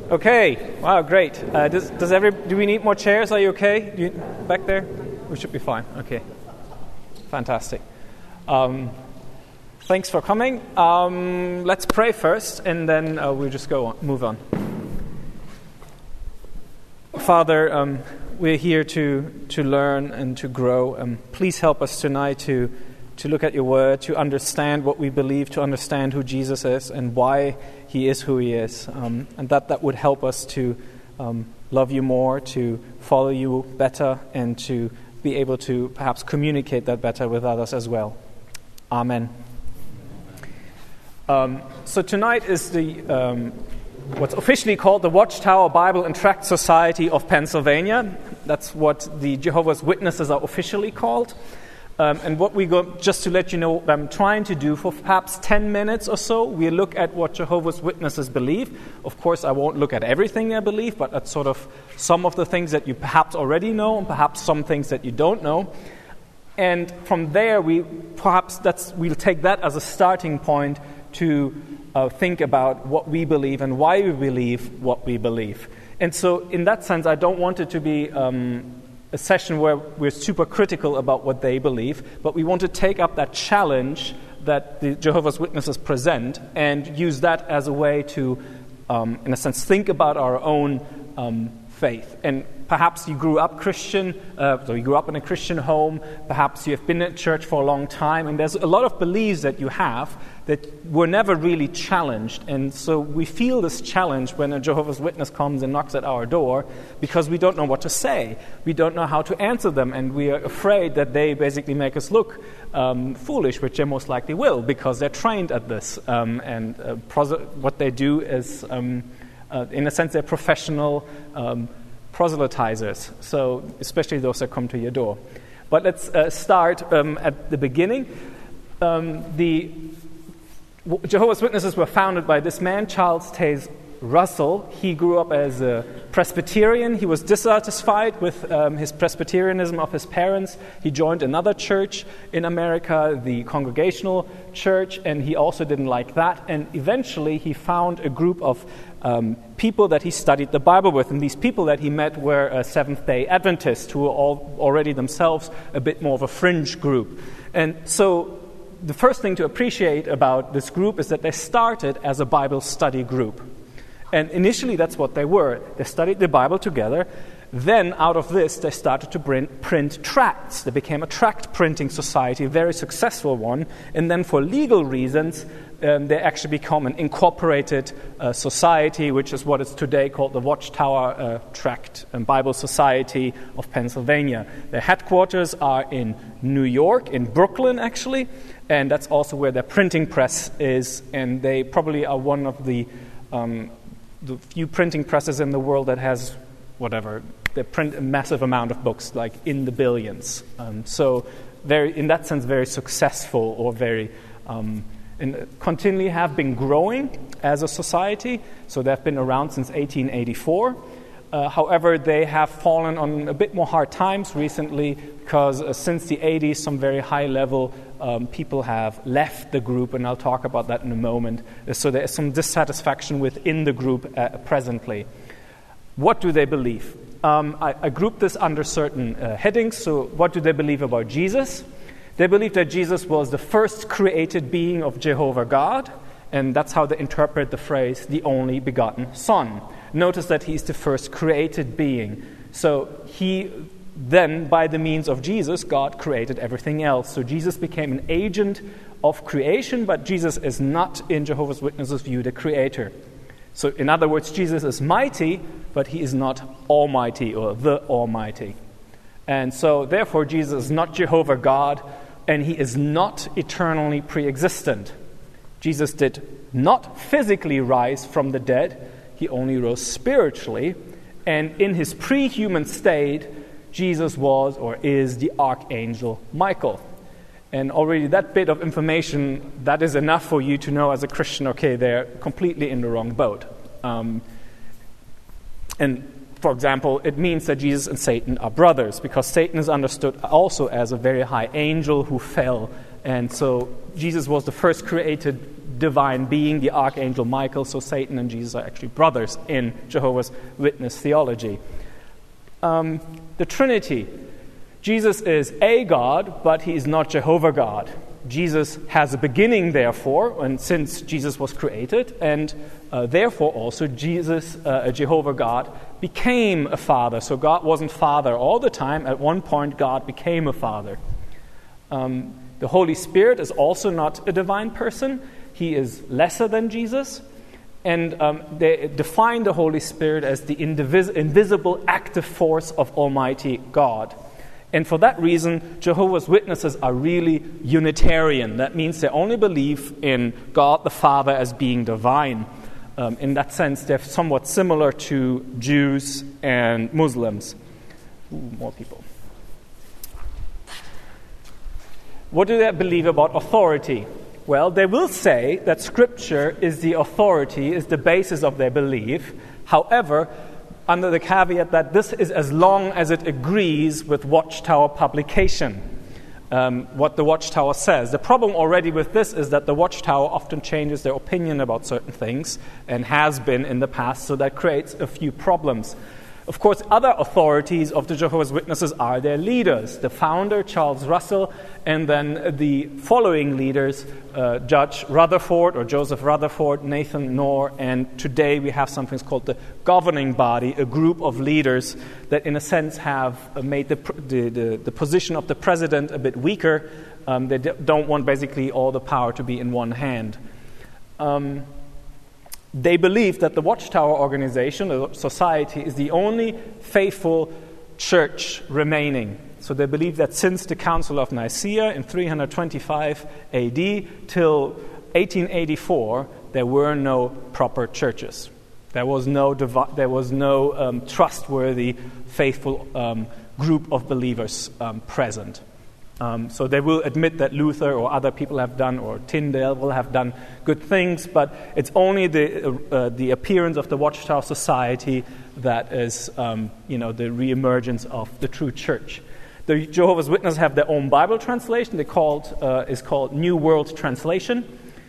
Okay. Wow, great. Do we need more chairs? Are you okay? Back there? We should be fine. Okay. Fantastic. Thanks for coming. Let's pray first, and then we'll just move on. Father, we're here to learn and to grow. Please help us tonight to look at your word, to understand what we believe, to understand who Jesus is and why he is who he is. And that would help us to love you more, to follow you better, and to be able to perhaps communicate that better with others as well. Amen. So tonight is the what's officially called the Watchtower Bible and Tract Society of Pennsylvania. That's what the Jehovah's Witnesses are officially called. And what just to let you know what I'm trying to do for perhaps 10 minutes or so, we look at what Jehovah's Witnesses believe. Of course, I won't look at everything they believe, but at sort of some of the things that you perhaps already know and perhaps some things that you don't know. And from there, we'll take that as a starting point to think about what we believe and why we believe what we believe. And so in that sense, I don't want it to be a session where we're super critical about what they believe, but we want to take up that challenge that the Jehovah's Witnesses present and use that as a way to, in a sense, think about our own faith. And perhaps you grew up Christian, so you grew up in a Christian home, perhaps you have been at church for a long time, and there's a lot of beliefs that you have that were never really challenged. And so we feel this challenge when a Jehovah's Witness comes and knocks at our door because we don't know what to say. We don't know how to answer them, and we are afraid that they basically make us look foolish, which they most likely will because they're trained at this. What they do is, in a sense, they're professional proselytizers, so especially those that come to your door. But let's start at the beginning. The Jehovah's Witnesses were founded by this man, Charles Taze Russell. He grew up as a Presbyterian. He was dissatisfied with his Presbyterianism of his parents. He joined another church in America, the Congregational Church, and he also didn't like that. And eventually he found a group of people that he studied the Bible with. And these people that he met were Seventh-day Adventists, who were already themselves a bit more of a fringe group. And so the first thing to appreciate about this group is that they started as a Bible study group. And initially that's what they were. They studied the Bible together. Then out of this they started to print tracts. They became a tract printing society, a very successful one. And then for legal reasons, they actually become an incorporated society, which is what is today called the Watchtower Tract and Bible Society of Pennsylvania. Their headquarters are in New York, in Brooklyn actually, and that's also where their printing press is. And they probably are one of the few printing presses in the world that has they print a massive amount of books, like in the billions. So very, in that sense, very successful, or very and continually have been growing as a society. So they've been around since 1884. However, they have fallen on a bit more hard times recently because since the 80s, some very high-level people have left the group, and I'll talk about that in a moment. So there is some dissatisfaction within the group presently. What do they believe? I grouped this under certain headings. So what do they believe about Jesus? They believe that Jesus was the first created being of Jehovah God, and that's how they interpret the phrase, the only begotten Son. Notice that he's the first created being. So then, by the means of Jesus, God created everything else. So Jesus became an agent of creation, but Jesus is not, in Jehovah's Witnesses' view, the creator. So in other words, Jesus is mighty, but he is not almighty or the Almighty. And so therefore Jesus is not Jehovah God, and he is not eternally pre-existent. Jesus did not physically rise from the dead, he only rose spiritually, and in his pre-human state, Jesus was or is the Archangel Michael. And already that bit of information, that is enough for you to know as a Christian, okay, they're completely in the wrong boat. And for example, it means that Jesus and Satan are brothers, because Satan is understood also as a very high angel who fell And so Jesus was the first created divine being, the archangel Michael. So Satan and Jesus are actually brothers in Jehovah's Witness theology. The Trinity. Jesus is a God, but he is not Jehovah God. Jesus has a beginning, therefore, and since Jesus was created, and therefore also Jesus, Jehovah God, became a father. So God wasn't father all the time. At one point, God became a father. The Holy Spirit is also not a divine person. He is lesser than Jesus. And they define the Holy Spirit as the invisible active force of Almighty God. And for that reason, Jehovah's Witnesses are really Unitarian. That means they only believe in God the Father as being divine. In that sense, they're somewhat similar to Jews and Muslims. More people. What do they believe about authority? Well, they will say that Scripture is the authority, is the basis of their belief. However, under the caveat that this is as long as it agrees with Watchtower publication, what the Watchtower says. The problem already with this is that the Watchtower often changes their opinion about certain things, and has been in the past, so that creates a few problems. Of course, other authorities of the Jehovah's Witnesses are their leaders, the founder, Charles Russell, and then the following leaders, Judge Rutherford or Joseph Rutherford, Nathan Knorr, and today we have something called the governing body, a group of leaders that in a sense have made the position of the president a bit weaker. They don't want basically all the power to be in one hand. They believe that the Watchtower organization, the society, is the only faithful church remaining. So they believe that since the Council of Nicaea in 325 AD till 1884, there were no proper churches. There was no trustworthy, faithful group of believers present. So they will admit that Luther or other people have done, or Tyndale will have done good things, but it's only the appearance of the Watchtower Society that is, the reemergence of the true church. The Jehovah's Witnesses have their own Bible translation. Is called New World Translation,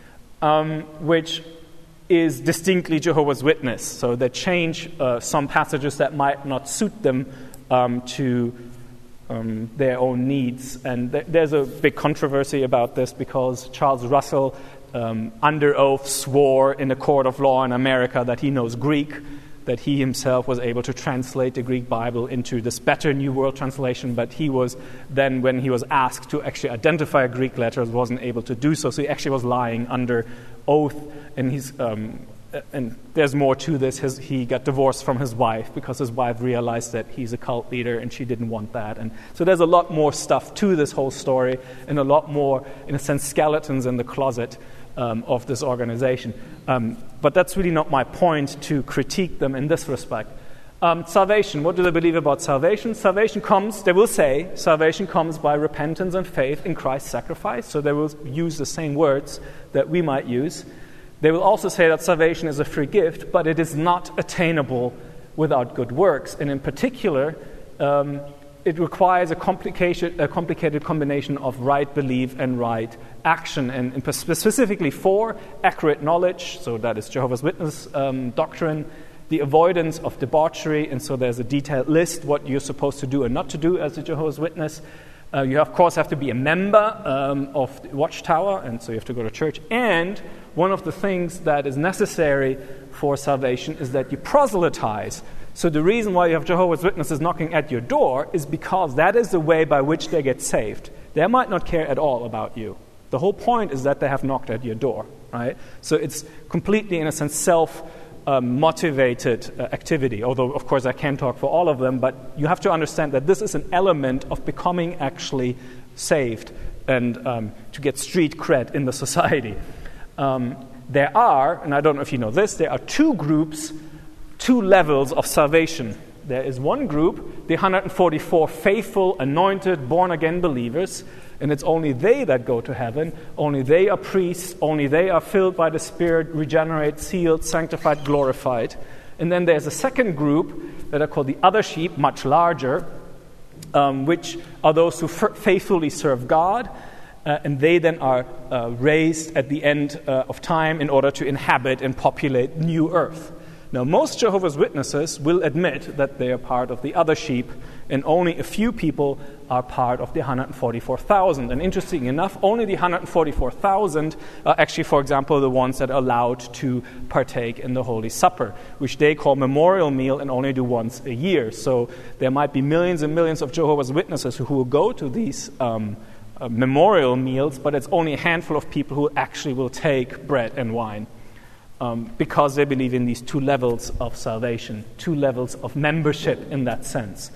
which is distinctly Jehovah's Witness. So they change some passages that might not suit them to their own needs. And there's a big controversy about this because Charles Russell, under oath, swore in a court of law in America that he knows Greek, that he himself was able to translate the Greek Bible into this better New World Translation, but he was then, when he was asked to actually identify Greek letters, wasn't able to do so. So he actually was lying under oath, and he's and there's more to this. He got divorced from his wife because his wife realized that he's a cult leader and she didn't want that. And so there's a lot more stuff to this whole story, and a lot more, in a sense, skeletons in the closet of this organization. But that's really not my point to critique them in this respect. Salvation. What do they believe about salvation? Salvation comes by repentance and faith in Christ's sacrifice. So they will use the same words that we might use. They will also say that salvation is a free gift, but it is not attainable without good works. And in particular, it requires a complicated combination of right belief and right action, and specifically 4, accurate knowledge, so that is Jehovah's Witness doctrine, the avoidance of debauchery, and so there's a detailed list what you're supposed to do and not to do as a Jehovah's Witness. You, of course, have to be a member of the Watchtower, and so you have to go to church. And one of the things that is necessary for salvation is that you proselytize. So the reason why you have Jehovah's Witnesses knocking at your door is because that is the way by which they get saved. They might not care at all about you. The whole point is that they have knocked at your door, right? So it's completely, in a sense, self-motivated activity, although, of course, I can't talk for all of them, but you have to understand that this is an element of becoming actually saved and to get street cred in the society. There are, and I don't know if you know this, there are 2 groups, 2 levels of salvation. There is one group, the 144 faithful, anointed, born-again believers, and it's only they that go to heaven. Only they are priests. Only they are filled by the Spirit, regenerate, sealed, sanctified, glorified. And then there's a second group that are called the other sheep, much larger, which are those who faithfully serve God, and they then are raised at the end of time in order to inhabit and populate new earth. Now, most Jehovah's Witnesses will admit that they are part of the other sheep, and only a few people are part of the 144,000. And interestingly enough, only the 144,000 are actually, for example, the ones that are allowed to partake in the Holy Supper, which they call memorial meal and only do once a year. So there might be millions and millions of Jehovah's Witnesses who will go to these memorial meals, but it's only a handful of people who actually will take bread and wine. Because they believe in these two levels of salvation, two levels of membership in that sense.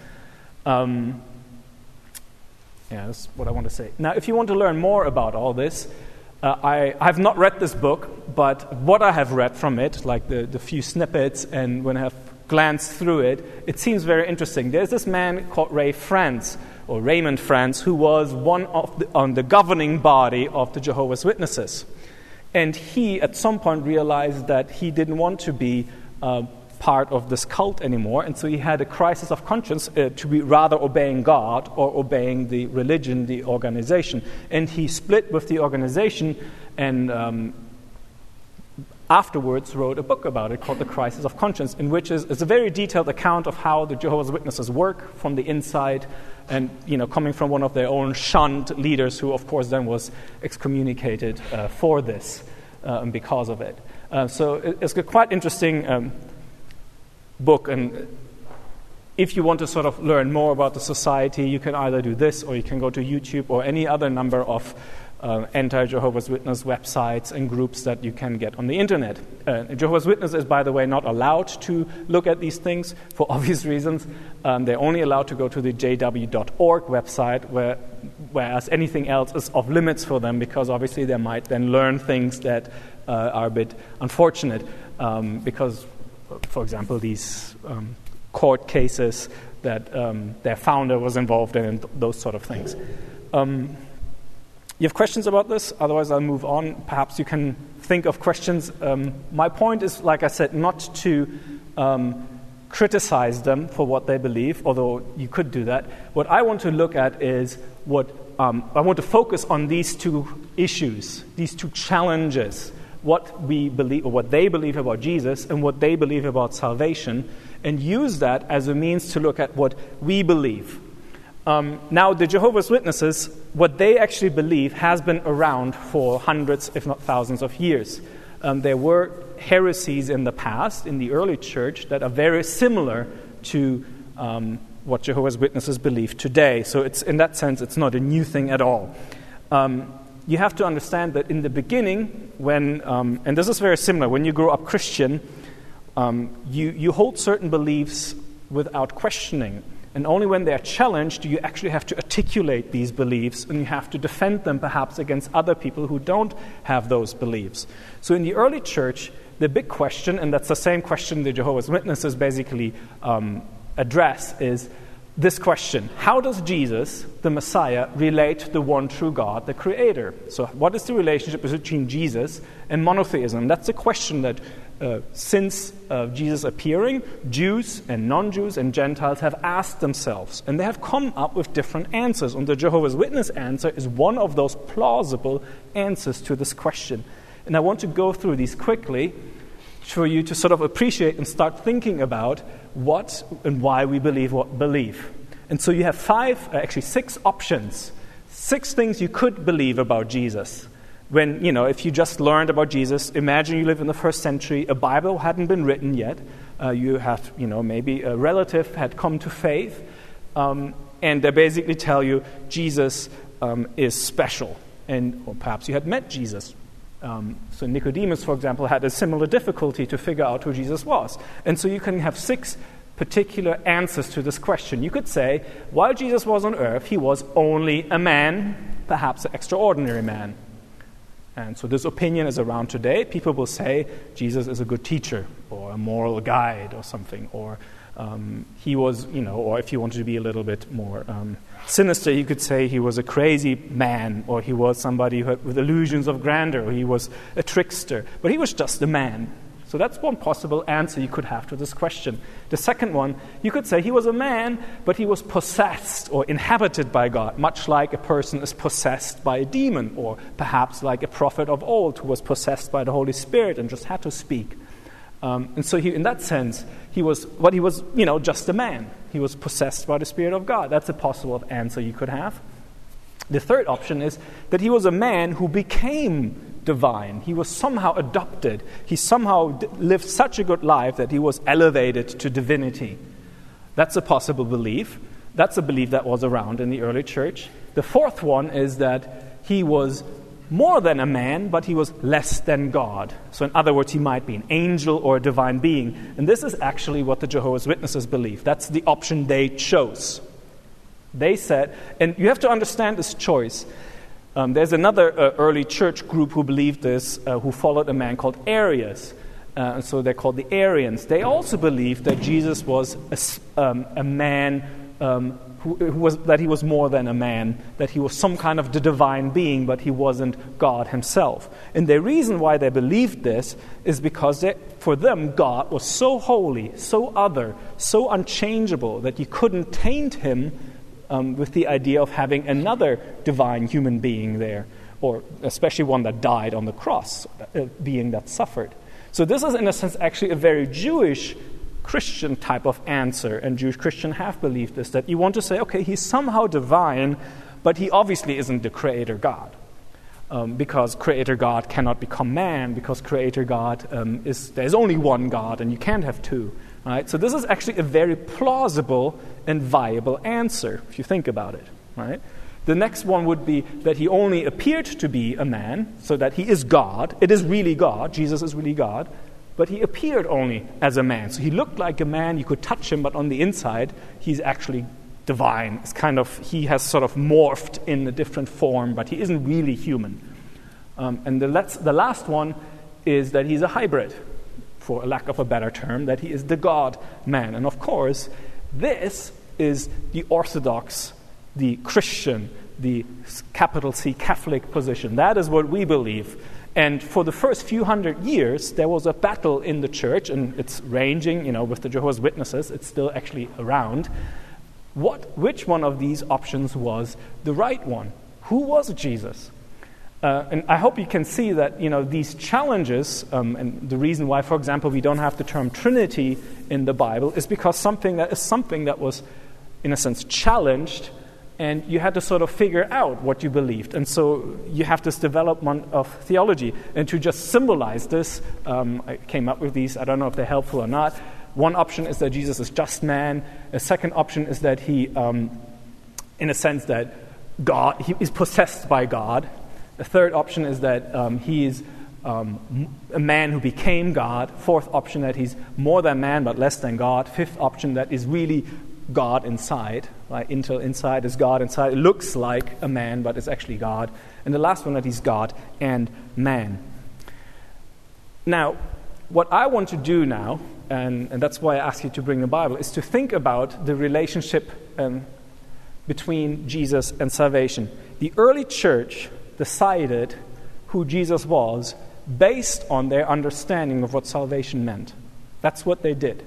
That's what I want to say. Now, if you want to learn more about all this, I have not read this book, but what I have read from it, like the few snippets, and when I have glanced through it, it seems very interesting. There's this man called Raymond France, who was one of on the governing body of the Jehovah's Witnesses. And he, at some point, realized that he didn't want to be part of this cult anymore, and so he had a crisis of conscience to be rather obeying God or obeying the religion, the organization. And he split with the organization and afterwards wrote a book about it called The Crisis of Conscience, in which is a very detailed account of how the Jehovah's Witnesses work from the inside, and coming from one of their own shunned leaders, who of course then was excommunicated for this and because of it. So it's a quite interesting book, and if you want to sort of learn more about the society, you can either do this, or you can go to YouTube or any other number of anti-Jehovah's Witness websites and groups that you can get on the internet. Jehovah's Witness is, by the way, not allowed to look at these things for obvious reasons. They're only allowed to go to the jw.org website, whereas anything else is off limits for them, because obviously they might then learn things that are a bit unfortunate, because, for example, these court cases that their founder was involved in, and those sort of things. You have questions about this? Otherwise, I'll move on. Perhaps you can think of questions. My point is, like I said, not to criticize them for what they believe, although you could do that. What I want to look at is I want to focus on these two issues, these two challenges, what we believe, or what they believe about Jesus and what they believe about salvation, and use that as a means to look at what we believe. Now, the Jehovah's Witnesses, what they actually believe has been around for hundreds, if not thousands of years. There were heresies in the past, in the early church, that are very similar to what Jehovah's Witnesses believe today. So it's, in that sense, it's not a new thing at all. You have to understand that in the beginning, when, and this is very similar, when you grow up Christian, you hold certain beliefs without questioning. And only when they are challenged do you actually have to articulate these beliefs, and you have to defend them perhaps against other people who don't have those beliefs. So in the early church, the big question, and that's the same question the Jehovah's Witnesses basically address, is this question: how does Jesus, the Messiah, relate to the one true God, the Creator? So what is the relationship between Jesus and monotheism? That's a question that since Jesus appearing, Jews and non-Jews and Gentiles have asked themselves, and they have come up with different answers. And the Jehovah's Witness answer is one of those plausible answers to this question. And I want to go through these quickly for you to sort of appreciate and start thinking about what and why we believe what we believe. And so you have six options, 6 things you could believe about Jesus. When, if you just learned about Jesus, imagine you live in the first century, a Bible hadn't been written yet, you have, maybe a relative had come to faith, and they basically tell you Jesus is special, or perhaps you had met Jesus. So Nicodemus, for example, had a similar difficulty to figure out who Jesus was. And so you can have 6 particular answers to this question. You could say, while Jesus was on earth, he was only a man, perhaps an extraordinary man. And so this opinion is around today. People will say Jesus is a good teacher or a moral guide or something, or he was, or if you wanted to be a little bit more sinister, you could say he was a crazy man, or he was somebody with illusions of grandeur, or he was a trickster, but he was just a man. So that's one possible answer you could have to this question. The second one, you could say he was a man, but he was possessed or inhabited by God, much like a person is possessed by a demon, or perhaps like a prophet of old who was possessed by the Holy Spirit and just had to speak. And so in that sense, he was just a man. He was possessed by the Spirit of God. That's a possible answer you could have. The third option is that he was a man who became divine. He was somehow adopted. He somehow lived such a good life that he was elevated to divinity. That's a possible belief. That's a belief that was around in the early church. The fourth one is that he was more than a man, but he was less than God. So in other words, he might be an angel or a divine being. And this is actually what the Jehovah's Witnesses believe. That's the option they chose. They said, and you have to understand this choice. There's another early church group who believed this, who followed a man called Arius. So they're called the Arians. They also believed that Jesus was a man that he was more than a man, that he was some kind of the divine being, but he wasn't God himself. And the reason why they believed this is because for them, God was so holy, so other, so unchangeable that you couldn't taint him with the idea of having another divine human being there, or especially one that died on the cross, a being that suffered. So this is, in a sense, actually a very Jewish Christian type of answer, and Jewish Christians have believed this, that you want to say, okay, he's somehow divine, but he obviously isn't the Creator God. Because Creator God cannot become man, because Creator God there's only one God, and you can't have two. Right? So this is actually a very plausible and viable answer, if you think about it. Right? The next one would be that he only appeared to be a man, so that he is God. It is really God. Jesus is really God. But he appeared only as a man. So he looked like a man. You could touch him, but on the inside, he's actually divine. He has sort of morphed in a different form, but he isn't really human. And the last one is that he's a hybrid, for a lack of a better term, that he is the God-man. And of course, this is the Orthodox, the Christian, the capital C Catholic position. That is what we believe. And for the first few hundred years, there was a battle in the church, and it's ranging, with the Jehovah's Witnesses. It's still actually around. Which one of these options was the right one? Who was Jesus? And I hope you can see that, these challenges, and the reason why, for example, we don't have the term Trinity in the Bible is because something that was, in a sense, challenged, and you had to sort of figure out what you believed. And so you have this development of theology. And to just symbolize this, I came up with these. I don't know if they're helpful or not. One option is that Jesus is just man. A second option is that he, in a sense, that he is possessed by God. The third option is that he is a man who became God. Fourth option, that he's more than man but less than God. Fifth option, that is really God inside. Right? Inside is God inside. It looks like a man, but it's actually God. And the last one, that he's God and man. Now, what I want to do now, and that's why I ask you to bring the Bible, is to think about the relationship between Jesus and salvation. The early church decided who Jesus was based on their understanding of what salvation meant. That's what they did.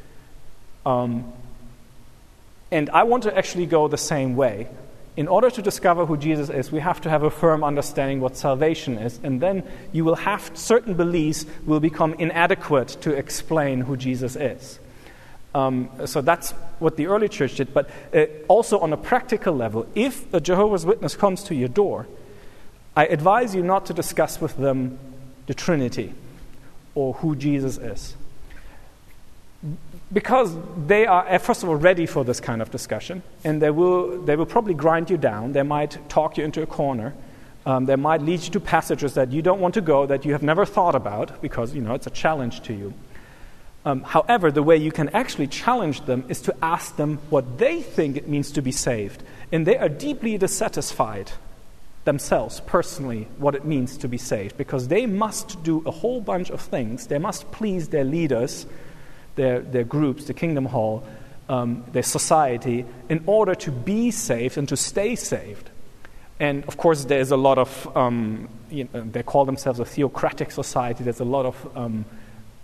And I want to actually go the same way. In order to discover who Jesus is, we have to have a firm understanding what salvation is, and then you will have certain beliefs will become inadequate to explain who Jesus is. So that's what the early church did. But also on a practical level, if a Jehovah's Witness comes to your door, I advise you not to discuss with them the Trinity or who Jesus is. Because they are, first of all, ready for this kind of discussion, and they will probably grind you down. They might talk you into a corner. They might lead you to passages that you don't want to go, that you have never thought about, because it's a challenge to you. However, the way you can actually challenge them is to ask them what they think it means to be saved. And they are deeply dissatisfied themselves, personally, what it means to be saved, because they must do a whole bunch of things. They must please their leaders, their groups, the Kingdom Hall, their society, in order to be saved and to stay saved. And of course, there's a lot of, they call themselves a theocratic society. There's a lot of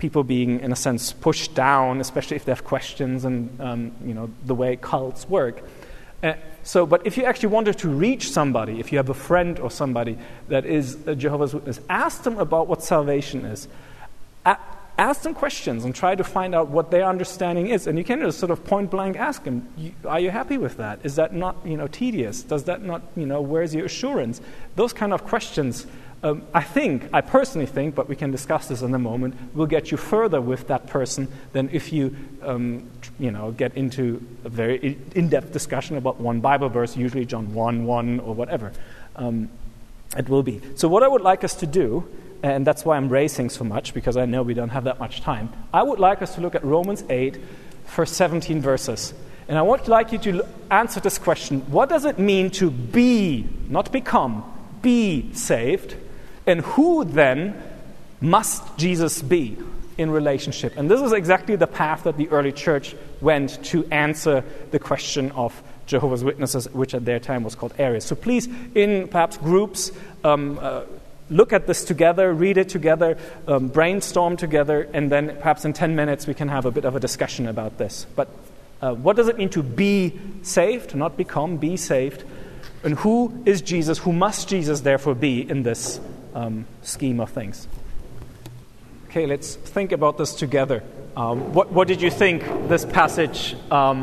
people being, in a sense, pushed down, especially if they have questions and, the way cults work. But if you actually wanted to reach somebody, if you have a friend or somebody that is a Jehovah's Witness, ask them about what salvation is. Ask them questions and try to find out what their understanding is. And you can just sort of point blank ask them, are you happy with that? Is that not, tedious? Does that not, where's your assurance? Those kind of questions, I personally think, but we can discuss this in a moment, will get you further with that person than if you, get into a very in-depth discussion about one Bible verse, usually John 1:1 or whatever it will be. So what I would like us to do, and that's why I'm racing so much, because I know we don't have that much time, I would like us to look at Romans 8 for 17 verses. And I would like you to answer this question: what does it mean to be, not become, be saved? And who then must Jesus be in relationship? And this is exactly the path that the early church went to answer the question of Jehovah's Witnesses, which at their time was called Arius. So please, in perhaps groups, look at this together, read it together, brainstorm together, and then perhaps in 10 minutes we can have a bit of a discussion about this. But what does it mean to be saved, not become, be saved? And who is Jesus? Who must Jesus therefore be in this scheme of things? Okay, let's think about this together. What did you think this passage?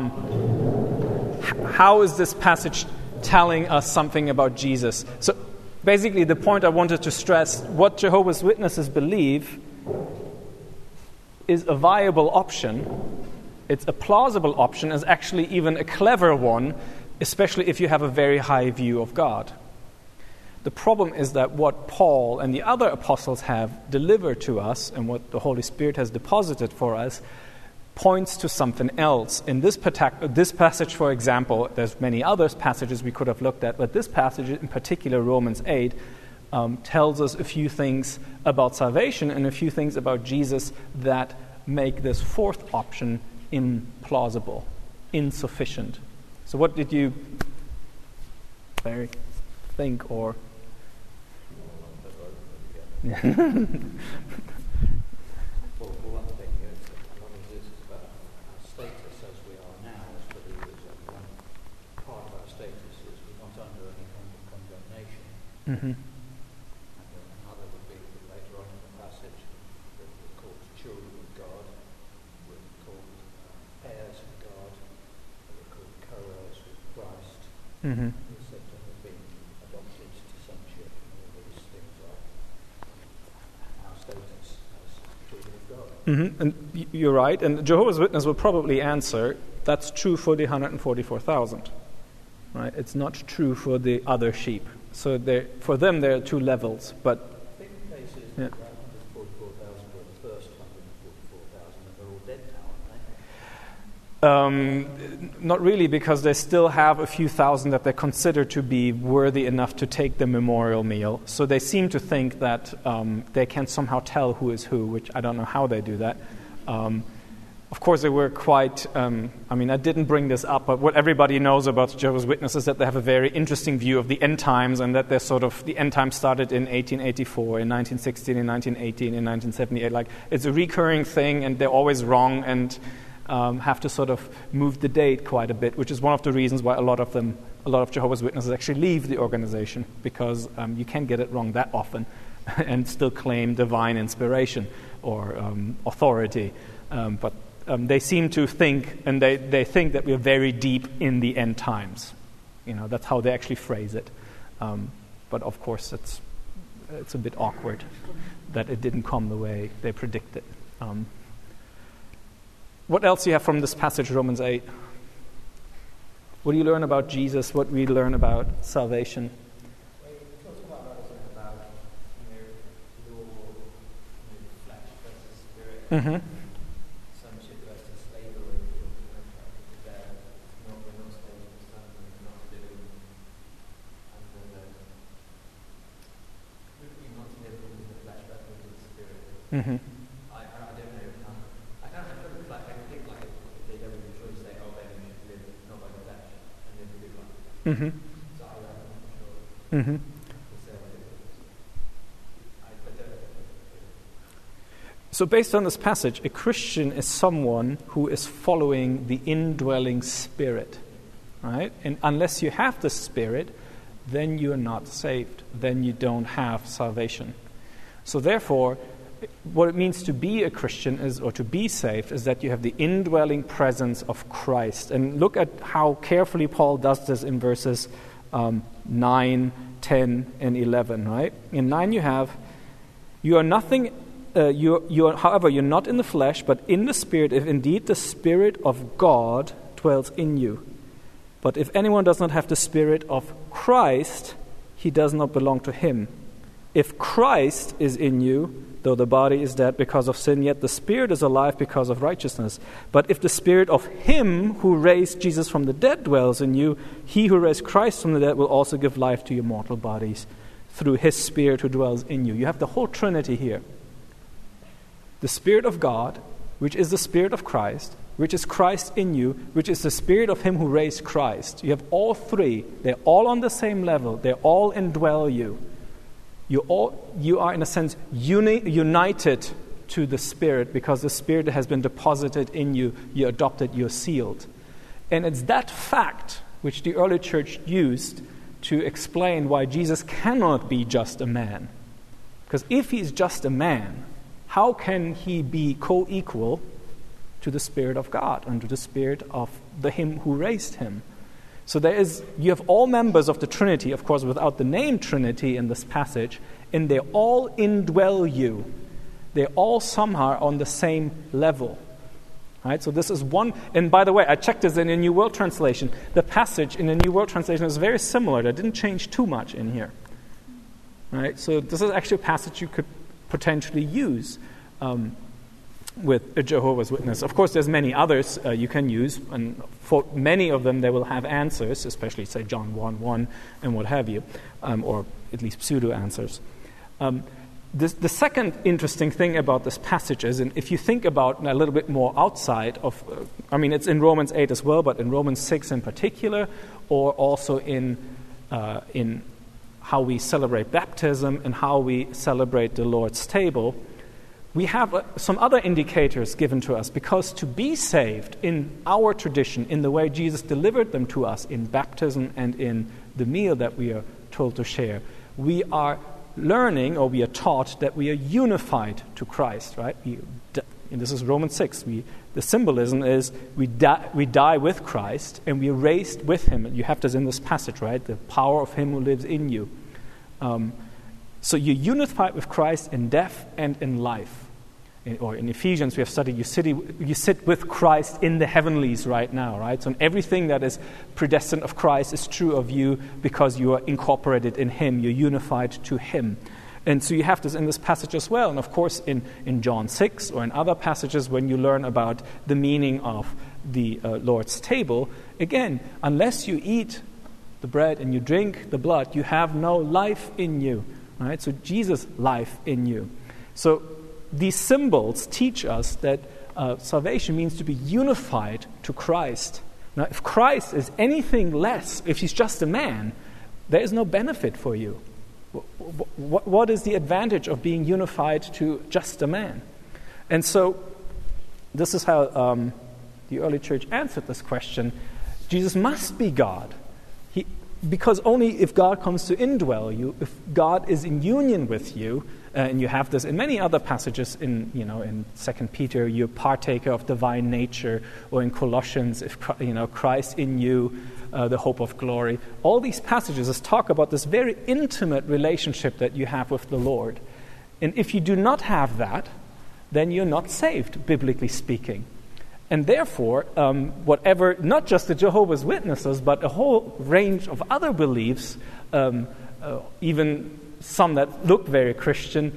How is this passage telling us something about Jesus? So basically the point I wanted to stress, what Jehovah's Witnesses believe is a viable option. It's a plausible option, is actually even a clever one, especially if you have a very high view of God. The problem is that what Paul and the other apostles have delivered to us and what the Holy Spirit has deposited for us points to something else. In this passage, for example, there's many other passages we could have looked at, but this passage, in particular Romans 8, tells us a few things about salvation and a few things about Jesus that make this fourth option implausible, insufficient. So what did you, Barry, think or... Well, for one thing, a lot of this is about our status as we are now as believers, and one part of our status is we're not under any kind of condemnation. Mm-hmm. And another would be later on in the passage that we're called children of God, we're called heirs of God, we're called co-heirs with Christ, Mm-hmm. we're said to have been adopted to sonship, and all these things are our status as children of God. Mm-hmm. And you're right, and Jehovah's Witness will probably answer, that's true for the 144,000. Right? It's not true for the other sheep. So for them there are two levels, but... I think the case is that 144,000 were the first 144,000, and they're all dead now, aren't they? Not really, because they still have a few thousand that they consider to be worthy enough to take the memorial meal. So they seem to think that they can somehow tell who is who, which I don't know how they do that. Of course, they were quite, I didn't bring this up, but what everybody knows about Jehovah's Witnesses is that they have a very interesting view of the end times, and that they're the end times started in 1884, in 1916, in 1918, in 1978. Like, it's a recurring thing, and they're always wrong, and have to sort of move the date quite a bit, which is one of the reasons why a lot of Jehovah's Witnesses actually leave the organization, because you can't get it wrong that often and still claim divine inspiration or authority. But they seem to think, and they think that we're very deep in the end times. That's how they actually phrase it. But of course, it's a bit awkward that it didn't come the way they predicted. What else do you have from this passage, Romans 8? What do you learn about Jesus? What do we learn about salvation? Well, you talked about your flesh versus spirit, Mm-hmm. sonship versus slavery. That we're not slaves to something, we're not living under we're not living with the flesh, but with the spirit. Mm-hmm. I don't know. I can't remember. Like, I think like if they don't really choose, say, oh, then we should live not by the flesh and live a good life. Mm-hmm. So I'm not sure. Mm-hmm. So based on this passage, a Christian is someone who is following the indwelling Spirit, right? And unless you have the Spirit, then you're not saved. Then you don't have salvation. So therefore, what it means to be a Christian is, or to be saved, is that you have the indwelling presence of Christ. And look at how carefully Paul does this in verses 9, 10, and 11, right? In 9 you have, you are nothing, however, you're not in the flesh, but in the Spirit, if indeed the Spirit of God dwells in you. But if anyone does not have the Spirit of Christ, he does not belong to him. If Christ is in you, though the body is dead because of sin, yet the Spirit is alive because of righteousness. But if the Spirit of him who raised Jesus from the dead dwells in you, he who raised Christ from the dead will also give life to your mortal bodies through his Spirit who dwells in you. You have the whole Trinity here. The Spirit of God, which is the Spirit of Christ, which is Christ in you, which is the Spirit of him who raised Christ. You have all three. They're all on the same level. They all indwell you. You are, in a sense, united to the Spirit because the Spirit has been deposited in you. You're adopted, you're sealed. And it's that fact which the early church used to explain why Jesus cannot be just a man. Because if he's just a man, how can he be co-equal to the Spirit of God and to the Spirit of him who raised him? So you have all members of the Trinity, of course, without the name Trinity in this passage, and they all indwell you. They're all somehow on the same level. Right? So this is one, and by the way, I checked this in the New World Translation. The passage in the New World Translation is very similar. They didn't change too much in here. Right? So this is actually a passage you could potentially use with a Jehovah's Witness. Of course, there's many others you can use, and for many of them they will have answers, especially, say, John 1:1 and what have you, or at least pseudo-answers. The second interesting thing about this passage is, and if you think about a little bit more outside of, it's in Romans 8 as well, but in Romans 6 in particular, or also in how we celebrate baptism and how we celebrate the Lord's table, we have some other indicators given to us, because to be saved in our tradition, in the way Jesus delivered them to us in baptism and in the meal that we are told to share, we are learning, or we are taught, that we are unified to Christ, right? And this is Romans 6. The symbolism is we die with Christ and we are raised with him. And you have this in this passage, right? The power of him who lives in you. So you're unified with Christ in death and in life. Or in Ephesians, we have studied you sit with Christ in the heavenlies right now, right? So everything that is predestined of Christ is true of you because you are incorporated in him. You're unified to him. And so you have this in this passage as well. And of course, in John 6 or in other passages, when you learn about the meaning of the Lord's table, again, unless you eat the bread and you drink the blood, you have no life in you. Right? So Jesus' life in you. So these symbols teach us that salvation means to be unified to Christ. Now, if Christ is anything less, if he's just a man, there is no benefit for you. What is the advantage of being unified to just a man? And so this is how the early church answered this question. Jesus must be God. Because only if God comes to indwell you, if God is in union with you, and you have this in many other passages in 2 Peter, you're partaker of divine nature, or in Colossians, if Christ in you, the hope of glory. All these passages talk about this very intimate relationship that you have with the Lord. And if you do not have that, then you're not saved, biblically speaking. And therefore, whatever, not just the Jehovah's Witnesses, but a whole range of other beliefs, even some that look very Christian.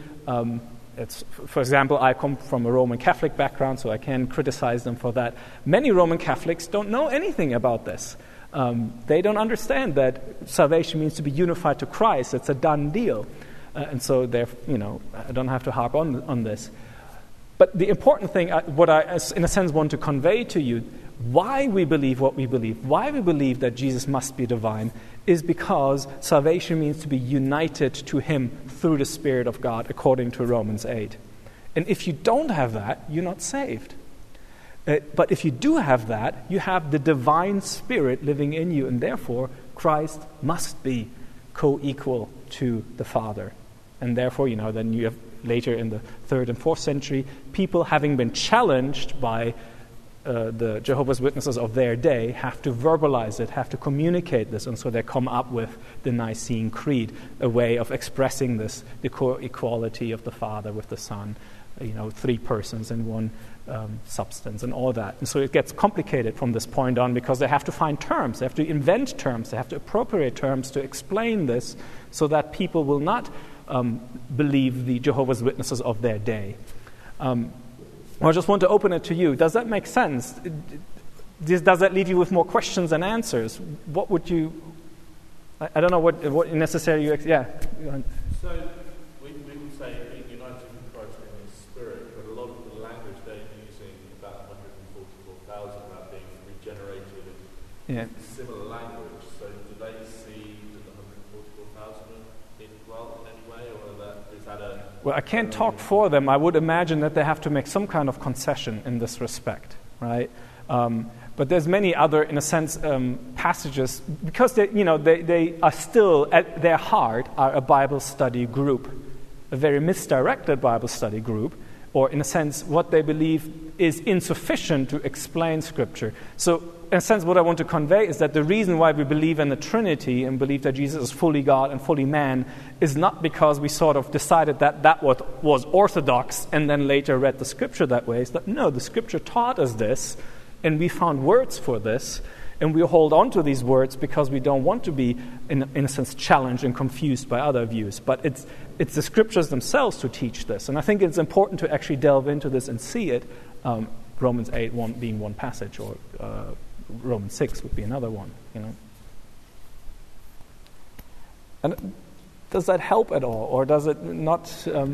For example, I come from a Roman Catholic background, so I can criticize them for that. Many Roman Catholics don't know anything about this. They don't understand that salvation means to be unified to Christ. It's a done deal. And so, I don't have to harp on this. But the important thing, what I, in a sense, want to convey to you, why we believe what we believe, why we believe that Jesus must be divine, is because salvation means to be united to him through the Spirit of God, according to Romans 8. And if you don't have that, you're not saved. But if you do have that, you have the divine Spirit living in you, and therefore Christ must be co-equal to the Father. And therefore, then you have later in the 3rd and 4th century, people having been challenged by the Jehovah's Witnesses of their day have to verbalize it, have to communicate this, and so they come up with the Nicene Creed, a way of expressing this, the co-equality of the Father with the Son, 3 persons in one substance and all that. And so it gets complicated from this point on because they have to find terms, they have to invent terms, they have to appropriate terms to explain this so that people will not believe the Jehovah's Witnesses of their day. I just want to open it to you. Does that make sense? Does that leave you with more questions than answers? What would you... I don't know what necessarily you... Yeah. So, we would say being united with Christ in His Spirit, but a lot of the language they're using about 144,000 about being regenerated is similar language. So do they see the 144,000 in any way, or is that a... Well, I can't talk for them. I would imagine that they have to make some kind of concession in this respect, right? But there's many other, in a sense, passages, because they are still, at their heart, are a Bible study group, a very misdirected Bible study group, or in a sense, what they believe is insufficient to explain Scripture. So, in a sense, what I want to convey is that the reason why we believe in the Trinity and believe that Jesus is fully God and fully man is not because we sort of decided that was orthodox and then later read the Scripture that way. It's that, no, the Scripture taught us this, and we found words for this, and we hold on to these words because we don't want to be, in a sense, challenged and confused by other views. But it's the Scriptures themselves who teach this, and I think it's important to actually delve into this and see it. Romans 8 being one passage, or Romans 6 would be another one, And does that help at all, or does it not?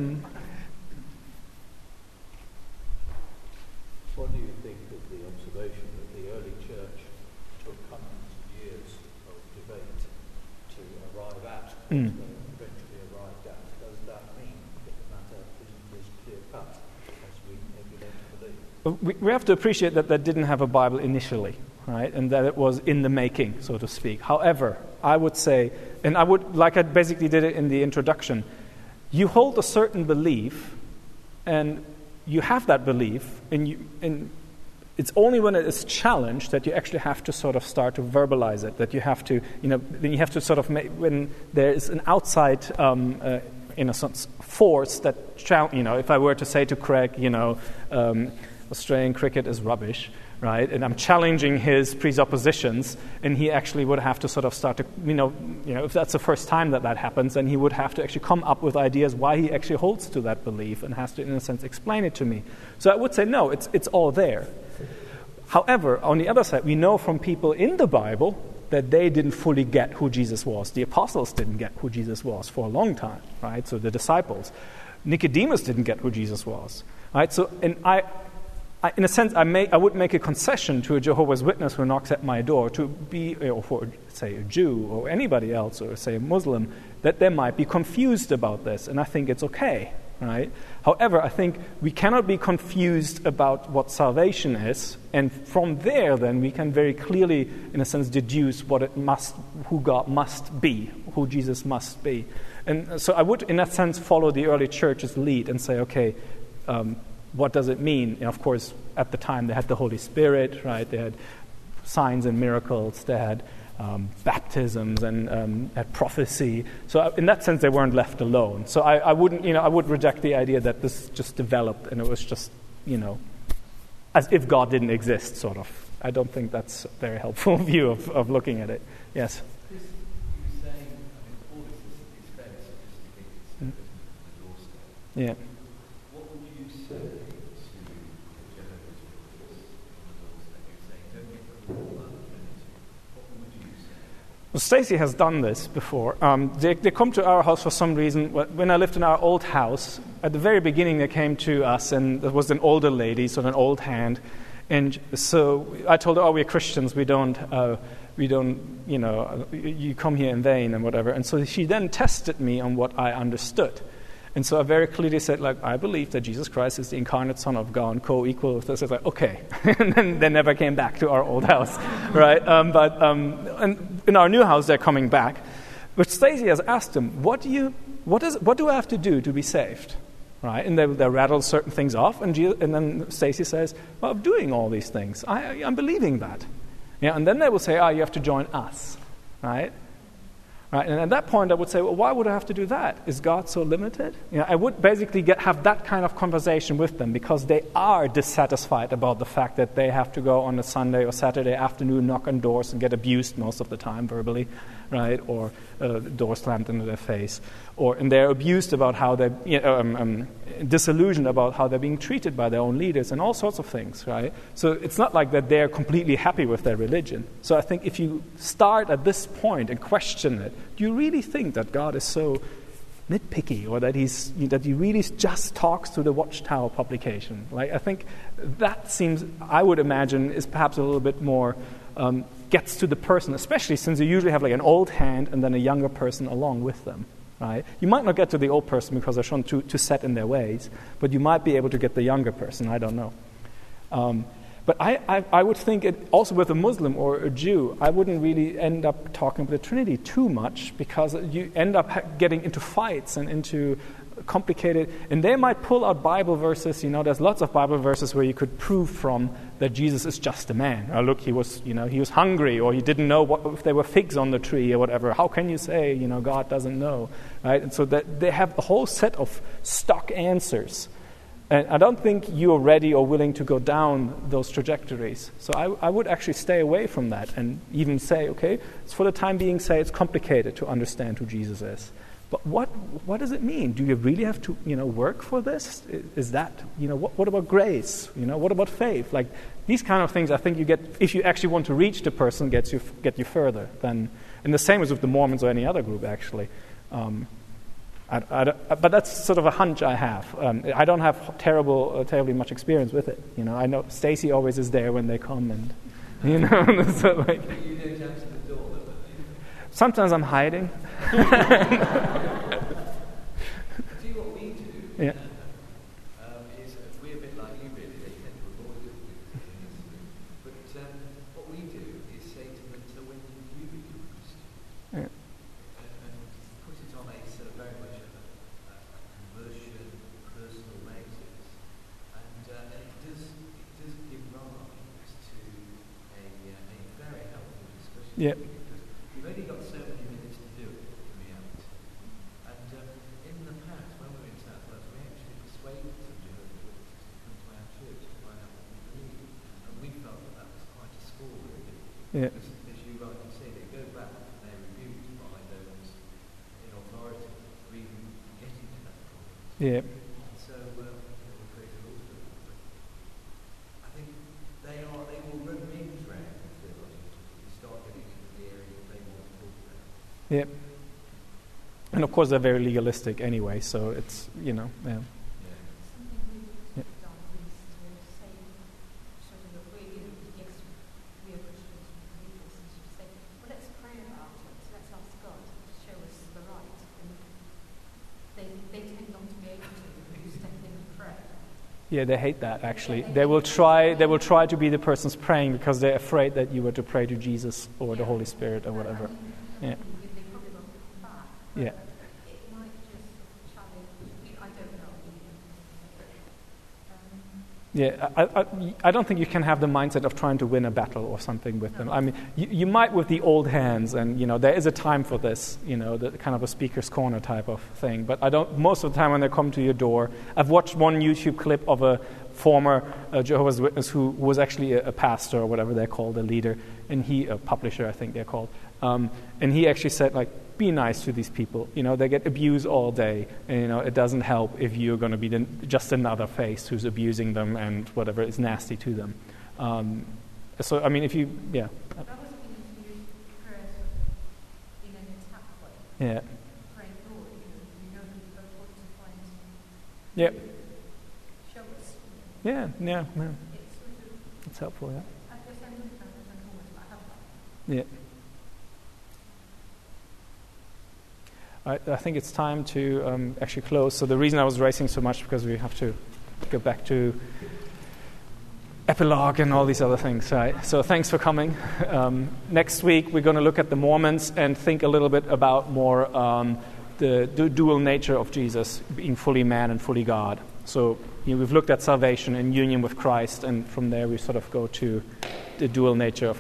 What do you think of the observation that the early church took hundreds of years of debate to arrive at, eventually arrived at? Does that mean that the matter isn't as clear-cut as we maybe like to believe? We have to appreciate that they didn't have a Bible initially, right, and that it was in the making, so to speak. However, I would say, and I would, like I basically did it in the introduction, you hold a certain belief, and you have that belief, and it's only when it is challenged that you actually have to sort of start to verbalize it, that you have to, then you have to sort of when there is an outside, in a sense, force that, if I were to say to Craig, Australian cricket is rubbish, right? And I'm challenging his presuppositions, and he actually would have to sort of start to, if that's the first time that happens, then he would have to actually come up with ideas why he actually holds to that belief and has to, in a sense, explain it to me. So I would say, no, it's all there. However, on the other side, we know from people in the Bible that they didn't fully get who Jesus was. The apostles didn't get who Jesus was for a long time, right? So the disciples. Nicodemus didn't get who Jesus was, right? So, and I in a sense, I would make a concession to a Jehovah's Witness who knocks at my door to be, or for, say, a Jew or anybody else, or say a Muslim, that they might be confused about this, and I think it's okay, right? However, I think we cannot be confused about what salvation is, and from there, then, we can very clearly, in a sense, deduce who God must be, who Jesus must be. And so I would, in that sense, follow the early church's lead and say, okay, what does it mean? And of course, at the time, they had the Holy Spirit, right? They had signs and miracles. They had baptisms and had prophecy. So in that sense, they weren't left alone. So I wouldn't, I would reject the idea that this just developed and it was just, as if God didn't exist, sort of. I don't think that's a very helpful view of looking at it. Yes? Chris, you were saying, all this is fairly sophisticated stuff, isn't it, on the doorstep? Yeah. What would you say to the Jehovah's Witnesses on the doorstep? You're saying, don't get caught up in Trinity. What would you say? Well, Stacey has done this before. They come to our house for some reason. When I lived in our old house, at the very beginning they came to us, and there was an older lady, so an old hand. And so I told her, we're Christians, we don't, you come here in vain and whatever. And so she then tested me on what I understood. And so I very clearly said, like, I believe that Jesus Christ is the incarnate Son of God, co-equal with us. I was like, okay. And then they never came back to our old house, right? And in our new house, they're coming back. But Stacey has asked them, what do I have to do to be saved? Right? And they rattle certain things off, and then Stacey says, well, I'm doing all these things. I'm believing that. Yeah, and then they will say, you have to join us, right? Right, and at that point, I would say, well, why would I have to do that? Is God so limited? I would basically have that kind of conversation with them because they are dissatisfied about the fact that they have to go on a Sunday or Saturday afternoon, knock on doors and get abused most of the time verbally, right? Or door slammed into their face. And they're abused about how they're disillusioned about how they're being treated by their own leaders and all sorts of things, right? So it's not like that they're completely happy with their religion. So I think if you start at this point and question it, do you really think that God is so nitpicky, or that he really just talks to the Watchtower publication? Like, I think that seems, I would imagine, is perhaps a little bit more gets to the person, especially since you usually have like an old hand and then a younger person along with them. Right? You might not get to the old person because they're shown too set in their ways, but you might be able to get the younger person. I don't know. But I would think also with a Muslim or a Jew, I wouldn't really end up talking about the Trinity too much because you end up getting into fights and into complicated, and they might pull out Bible verses. There's lots of Bible verses where you could prove from that Jesus is just a man. Oh, look, he was hungry, or he didn't know if there were figs on the tree or whatever. How can you say, God doesn't know, right? And so that they have a whole set of stock answers. And I don't think you're ready or willing to go down those trajectories. So I would actually stay away from that and even say, okay, for the time being, say it's complicated to understand who Jesus is. But what does it mean? Do you really have to, work for this? Is that, what about grace? What about faith? Like, these kind of things I think you get, if you actually want to reach the person, get you further than, and the same as with the Mormons or any other group, actually. But that's sort of a hunch I have. I don't have terribly much experience with it. I know Stacey always is there when they come, and so like. You don't answer the door, though. Sometimes I'm hiding. See what we do. Yeah. Is we're a bit like you, really. They tend to avoid it. But what we do is say to them, so when did you become Christian? Yeah. And put it on a sort of very much a conversion, personal basis. And it does give rise to a very helpful discussion. Yeah. Because you've only got so many minutes to do it, in reality. And in the past, when we were in South Wales, we actually persuaded some Jehovah's Witnesses to come to our church to find out what we believe. And we felt that was quite a score, really. Yeah. Because, as you rightly say, they go back and they're rebuked by those in authority for even getting to that point. Yeah. So, we'll praise the Lord for that. But I think they will run rings round the theology if you start getting into the area that they want to talk about. Yeah. And of course they're very legalistic anyway, so it's, yeah. Something we've done is to say, sort of, that we are Christians, people, to say, well, let's pray about it, let's ask God to show us the right. And they tend not to be able to step in and pray. Yeah, they hate that, actually. They will try to be the persons praying because they're afraid that you were to pray to Jesus or the Holy Spirit or whatever. Yeah. They probably won't come back. Yeah. It might just challenge, I don't know. Yeah, I don't think you can have the mindset of trying to win a battle or something with them. I mean, you might with the old hands, and there is a time for this, the kind of a speaker's corner type of thing. But I don't. Most of the time when they come to your door, I've watched one YouTube clip of a former Jehovah's Witness who was actually a pastor or whatever they're called, a leader, and a publisher, I think they're called, and he actually said, like, be nice to these people. They get abused all day, and it doesn't help if you're going to be just another face who's abusing them and whatever is nasty to them. So I mean, if you, yeah. But I was beginning to use prayer in an attack way. Yeah. Praying, Lord, you know who God wants to find. Yep. Show us. Yeah. It's sort of. It's helpful. Yeah. I guess I'm looking at it almost, but I have that. Yeah. I think it's time to actually close. So the reason I was racing so much because we have to go back to epilogue and all these other things. Right? So thanks for coming. Next week we're going to look at the Mormons and think a little bit about more the dual nature of Jesus, being fully man and fully God. So we've looked at salvation in union with Christ, and from there we sort of go to the dual nature of